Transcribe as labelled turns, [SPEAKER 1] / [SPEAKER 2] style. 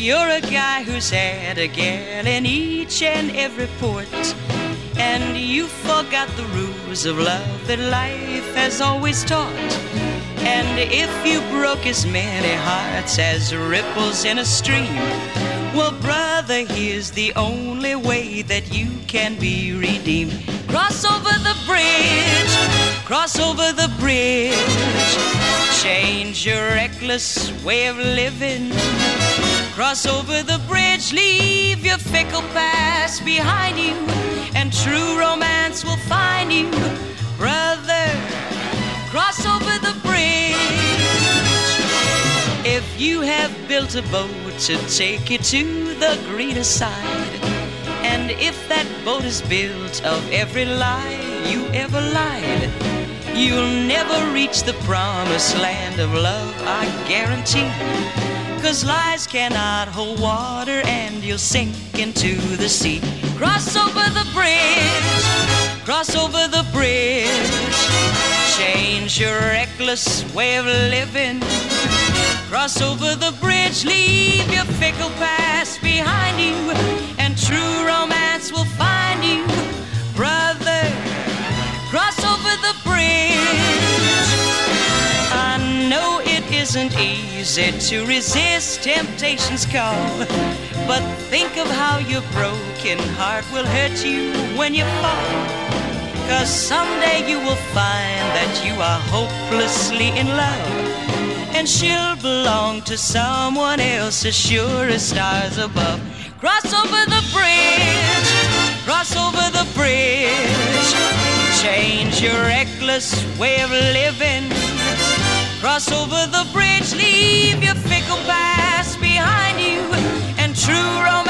[SPEAKER 1] you're a guy who's had a gal in each and every port, and you forgot the rules of love that life has always taught, and if you broke as many hearts as ripples in a stream, well, brother, here's the only way that you can be redeemed. Cross over the bridge, cross over the bridge, change your reckless way of living. Cross over the bridge, leave your fickle past behind you, and true romance will find you. Brother, cross over the bridge. If you have built a boat to take you to the greener side, and if that boat is built of every lie you ever lied, you'll never reach the promised land of love, I guarantee. 'Cause lies cannot hold water and you'll sink into the sea. Cross over the bridge, cross over the bridge, change your reckless way of living. Cross over the bridge, leave your fickle past behind you, and true romance will find you. Brother, cross over the bridge. I know it isn't easy to resist temptation's call, but think of how your broken heart will hurt you when you fall. 'Cause someday you will find that you are hopelessly in love, and she'll belong to someone else as sure as stars above. Cross over the bridge, cross over the bridge, change your reckless way of living. Cross over the bridge, leave your fickle past behind you, and true romance